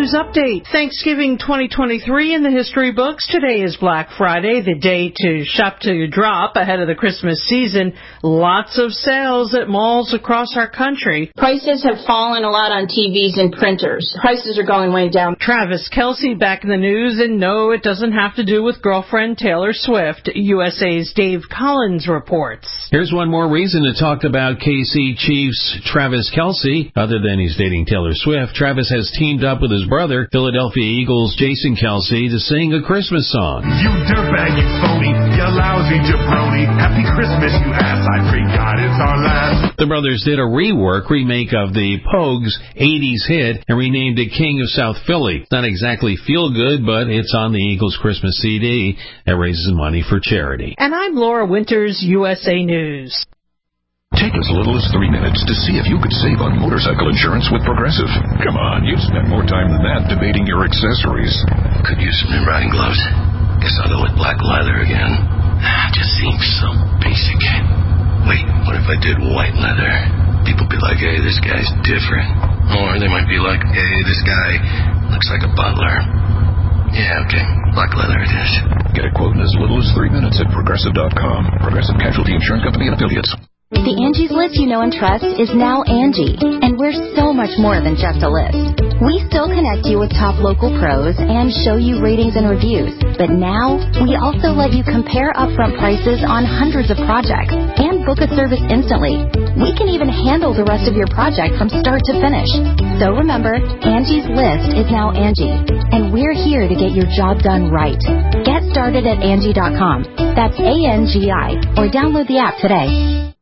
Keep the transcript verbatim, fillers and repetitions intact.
News Update. Thanksgiving twenty twenty-three in the history books. Today is Black Friday, the day to shop till you drop ahead of the Christmas season. Lots of sales at malls across our country. Prices have fallen a lot on T Vs and printers. Prices are going way down. Travis Kelce back in the news, and no, it doesn't have to do with girlfriend Taylor Swift. U S A's Dave Collins reports. Here's one more reason to talk about K C Chiefs Travis Kelce. Other than he's dating Taylor Swift, Travis has teamed up with his brother, Philadelphia Eagles Jason Kelce, to sing a Christmas song. You dirtbag, you phony, you lousy jabroni. Happy Christmas, you ass, I forgot it's our last. The brothers did a rework, remake of the Pogues' eighties hit and renamed it King of South Philly. Not exactly feel good, but it's on the Eagles Christmas C D that raises money for charity. And I'm Laura Winters, U S A News. Take as little as three minutes to see if you could save on motorcycle insurance with Progressive. Come on, you've spent more time than that debating your accessories. Could use some new riding gloves. Guess I'll go with black leather again. Just seems so basic. Wait, what if I did white leather? People be like, hey, this guy's different. Or they might be like, hey, this guy looks like a butler. Yeah, okay, black leather it is. Get a quote in as little as three minutes at Progressive dot com. Progressive Casualty Insurance Company and Affiliates. The Angie's List you know and trust is now Angie, and we're so much more than just a list. We still connect you with top local pros and show you ratings and reviews, but now we also let you compare upfront prices on hundreds of projects and book a service instantly. We can even handle the rest of your project from start to finish. So remember, Angie's List is now Angie, and we're here to get your job done right. Get started at Angie dot com. That's A N G I, or download the app today.